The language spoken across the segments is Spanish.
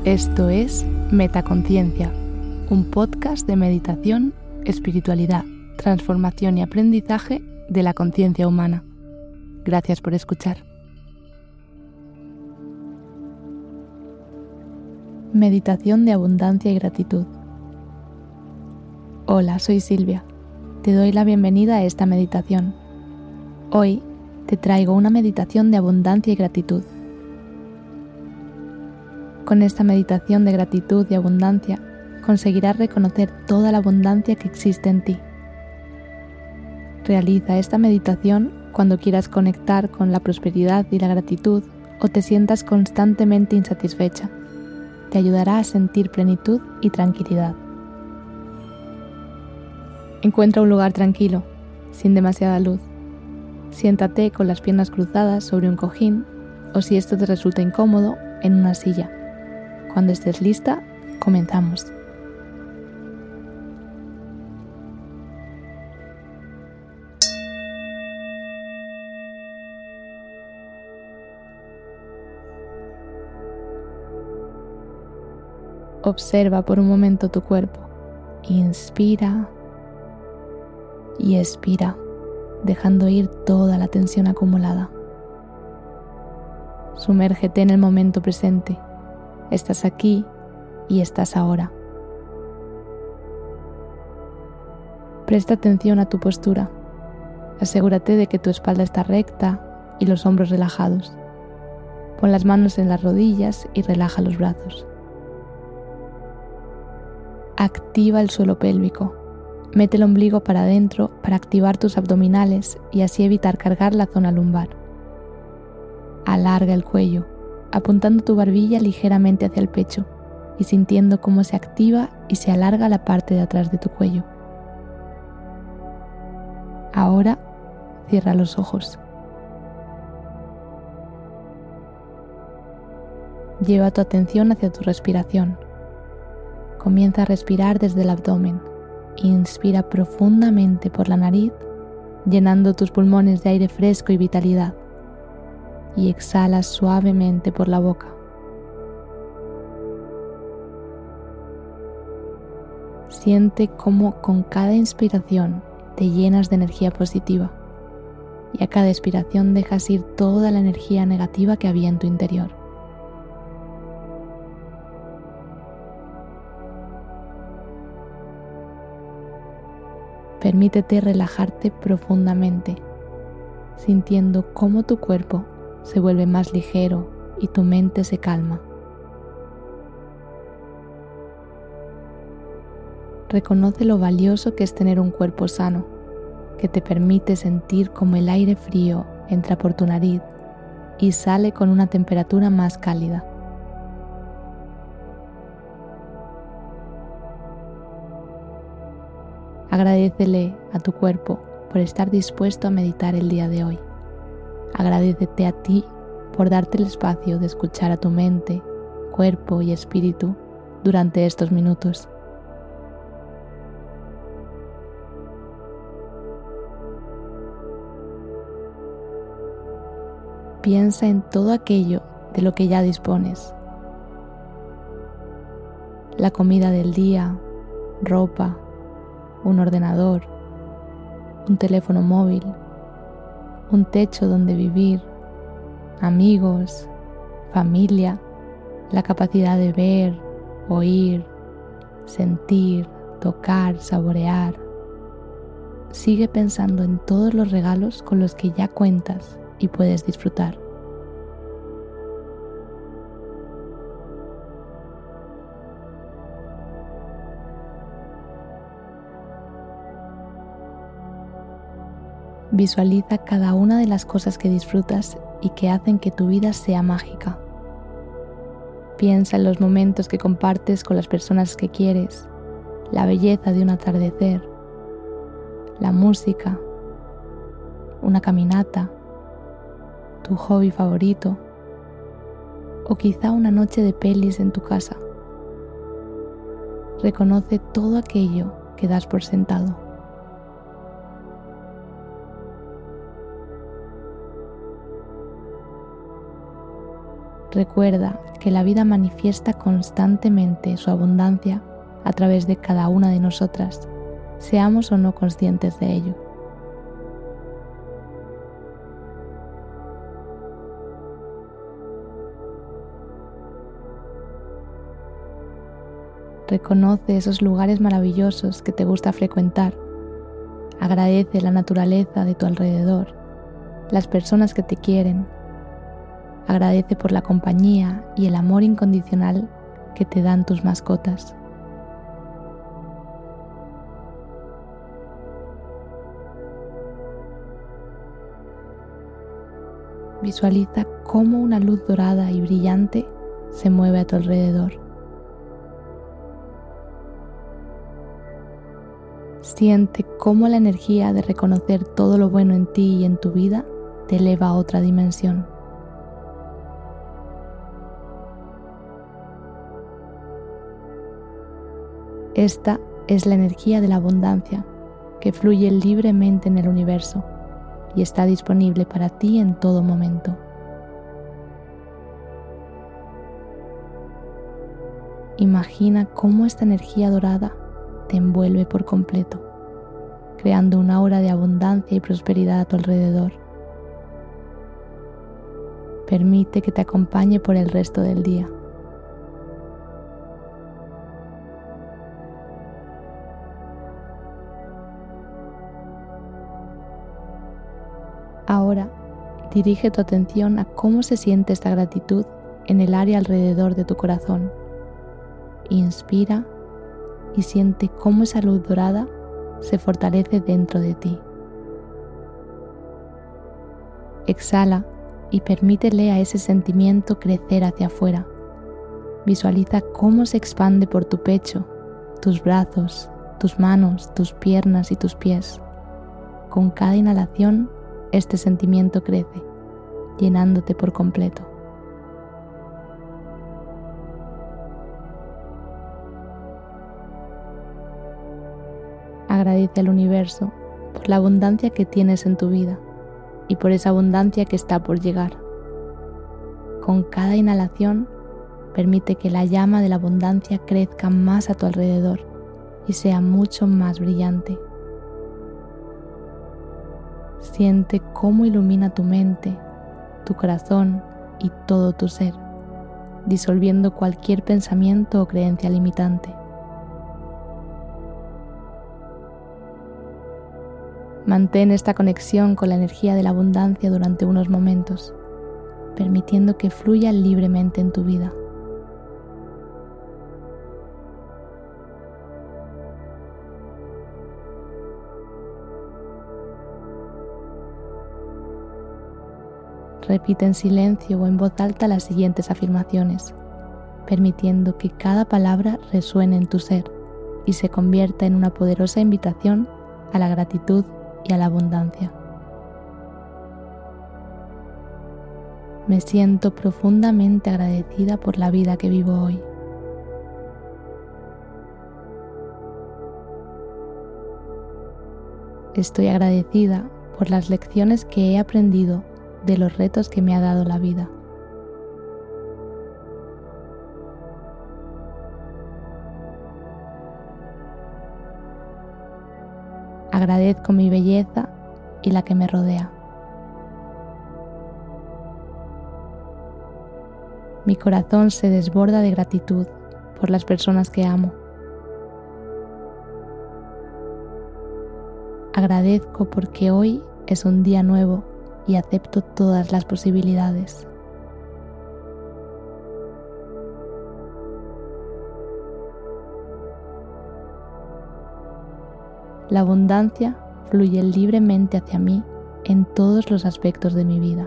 Esto es Metaconciencia, un podcast de meditación, espiritualidad, transformación y aprendizaje de la conciencia humana. Gracias por escuchar. Meditación de abundancia y gratitud. Hola, soy Silvia. Te doy la bienvenida a esta meditación. Hoy te traigo una meditación de abundancia y gratitud. Con esta meditación de gratitud y abundancia conseguirás reconocer toda la abundancia que existe en ti. Realiza esta meditación cuando quieras conectar con la prosperidad y la gratitud o te sientas constantemente insatisfecha. Te ayudará a sentir plenitud y tranquilidad. Encuentra un lugar tranquilo, sin demasiada luz. Siéntate con las piernas cruzadas sobre un cojín o, si esto te resulta incómodo, en una silla. Cuando estés lista, comenzamos. Observa por un momento tu cuerpo. Inspira y expira, dejando ir toda la tensión acumulada. Sumérgete en el momento presente. Estás aquí y estás ahora. Presta atención a tu postura. Asegúrate de que tu espalda está recta y los hombros relajados. Pon las manos en las rodillas y relaja los brazos. Activa el suelo pélvico. Mete el ombligo para adentro para activar tus abdominales y así evitar cargar la zona lumbar. Alarga el cuello, apuntando tu barbilla ligeramente hacia el pecho y sintiendo cómo se activa y se alarga la parte de atrás de tu cuello. Ahora, cierra los ojos. Lleva tu atención hacia tu respiración. Comienza a respirar desde el abdomen. Inspira profundamente por la nariz, llenando tus pulmones de aire fresco y vitalidad. Y exhala suavemente por la boca. Siente cómo con cada inspiración te llenas de energía positiva y a cada expiración dejas ir toda la energía negativa que había en tu interior. Permítete relajarte profundamente, sintiendo cómo tu cuerpo se vuelve más ligero y tu mente se calma. Reconoce lo valioso que es tener un cuerpo sano, que te permite sentir cómo el aire frío entra por tu nariz y sale con una temperatura más cálida. Agradécele a tu cuerpo por estar dispuesto a meditar el día de hoy. Agradécete a ti por darte el espacio de escuchar a tu mente, cuerpo y espíritu durante estos minutos. Piensa en todo aquello de lo que ya dispones. La comida del día, ropa, un ordenador, un teléfono móvil, un techo donde vivir, amigos, familia, la capacidad de ver, oír, sentir, tocar, saborear. Sigue pensando en todos los regalos con los que ya cuentas y puedes disfrutar. Visualiza cada una de las cosas que disfrutas y que hacen que tu vida sea mágica. Piensa en los momentos que compartes con las personas que quieres, la belleza de un atardecer, la música, una caminata, tu hobby favorito o quizá una noche de pelis en tu casa. Reconoce todo aquello que das por sentado. Recuerda que la vida manifiesta constantemente su abundancia a través de cada una de nosotras, seamos o no conscientes de ello. Reconoce esos lugares maravillosos que te gusta frecuentar. Agradece la naturaleza de tu alrededor, las personas que te quieren. Agradece por la compañía y el amor incondicional que te dan tus mascotas. Visualiza cómo una luz dorada y brillante se mueve a tu alrededor. Siente cómo la energía de reconocer todo lo bueno en ti y en tu vida te eleva a otra dimensión. Esta es la energía de la abundancia que fluye libremente en el universo y está disponible para ti en todo momento. Imagina cómo esta energía dorada te envuelve por completo, creando una aura de abundancia y prosperidad a tu alrededor. Permite que te acompañe por el resto del día. Ahora, dirige tu atención a cómo se siente esta gratitud en el área alrededor de tu corazón. Inspira y siente cómo esa luz dorada se fortalece dentro de ti. Exhala y permítele a ese sentimiento crecer hacia afuera. Visualiza cómo se expande por tu pecho, tus brazos, tus manos, tus piernas y tus pies. Con cada inhalación, este sentimiento crece, llenándote por completo. Agradece al universo por la abundancia que tienes en tu vida y por esa abundancia que está por llegar. Con cada inhalación, permite que la llama de la abundancia crezca más a tu alrededor y sea mucho más brillante. Siente cómo ilumina tu mente, tu corazón y todo tu ser, disolviendo cualquier pensamiento o creencia limitante. Mantén esta conexión con la energía de la abundancia durante unos momentos, permitiendo que fluya libremente en tu vida. Repite en silencio o en voz alta las siguientes afirmaciones, permitiendo que cada palabra resuene en tu ser y se convierta en una poderosa invitación a la gratitud y a la abundancia. Me siento profundamente agradecida por la vida que vivo hoy. Estoy agradecida por las lecciones que he aprendido de los retos que me ha dado la vida. Agradezco mi belleza y la que me rodea. Mi corazón se desborda de gratitud por las personas que amo. Agradezco porque hoy es un día nuevo y acepto todas las posibilidades. La abundancia fluye libremente hacia mí en todos los aspectos de mi vida.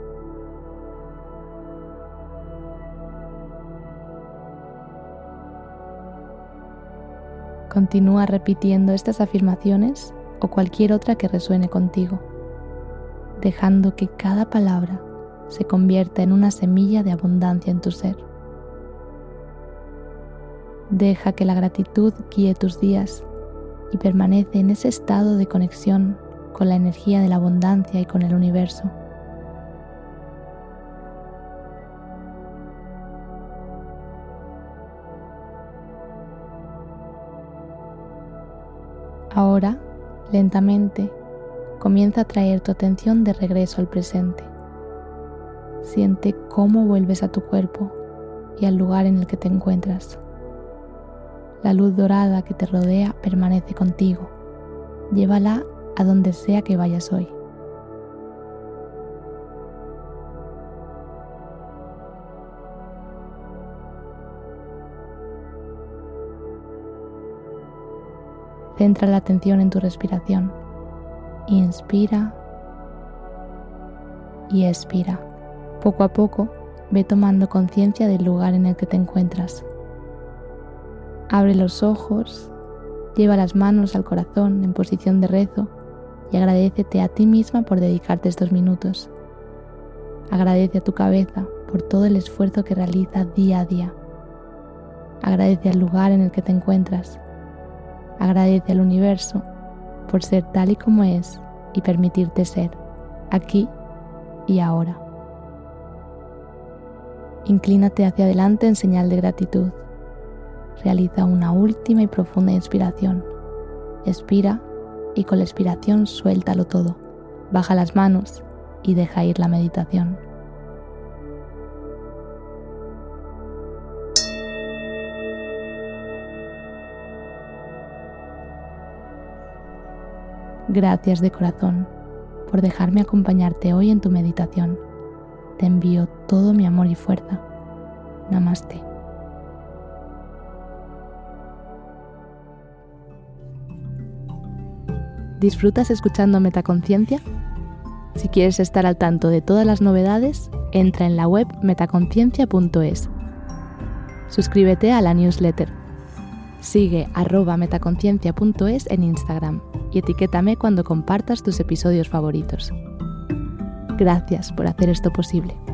Continúa repitiendo estas afirmaciones o cualquier otra que resuene contigo, dejando que cada palabra se convierta en una semilla de abundancia en tu ser. Deja que la gratitud guíe tus días y permanece en ese estado de conexión con la energía de la abundancia y con el universo. Ahora, lentamente, comienza a traer tu atención de regreso al presente. Siente cómo vuelves a tu cuerpo y al lugar en el que te encuentras. La luz dorada que te rodea permanece contigo. Llévala a donde sea que vayas hoy. Centra la atención en tu respiración. Inspira y expira. Poco a poco, ve tomando conciencia del lugar en el que te encuentras. Abre los ojos, lleva las manos al corazón en posición de rezo y agradécete a ti misma por dedicarte estos minutos. Agradece a tu cabeza por todo el esfuerzo que realiza día a día. Agradece al lugar en el que te encuentras. Agradece al universo por ser tal y como es y permitirte ser, aquí y ahora. Inclínate hacia adelante en señal de gratitud. Realiza una última y profunda inspiración. Expira y con la expiración suéltalo todo. Baja las manos y deja ir la meditación. Gracias de corazón por dejarme acompañarte hoy en tu meditación. Te envío todo mi amor y fuerza. Namaste. ¿Disfrutas escuchando Metaconciencia? Si quieres estar al tanto de todas las novedades, entra en la web metaconciencia.es. Suscríbete a la newsletter. Sigue @metaconciencia.es en Instagram y etiquétame cuando compartas tus episodios favoritos. Gracias por hacer esto posible.